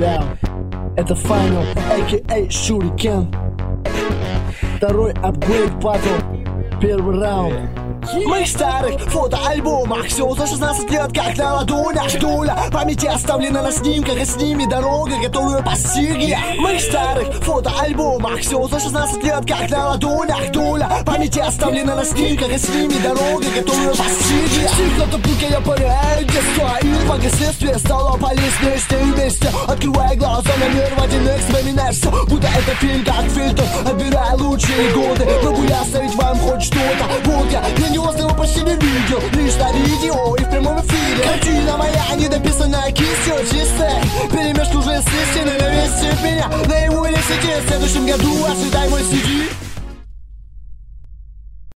Бля, это Final, a.k.a. Shuriken. Второй апгрейд батл. Первый раунд. В моих старых фотоальбомах все за 16 лет как на ладонях. Доля памяти оставлена на снимках, и с ними дорога, которую постиг я. В моих старых фотоальбомах все за 16 лет как на ладонях. Доля памяти оставлена на снимках, и с ними дорога, которую постиг я. Стихлото пика я паряю детство, и последствия стало полезнее с ней вместе. Открывая глаза на мир в один миг, вспоминаешь все, будто это фильм как фильтр. Отбирая лучшие годы, могу я оставить вам хоть что-то. Вот я грандиозного почти не видел, лишь на видео и в прямом эфире. Картина моя недописанная кистью чистая, перемешку уже с истиной навесит меня на его университете. В следующем году ожидай мой CD.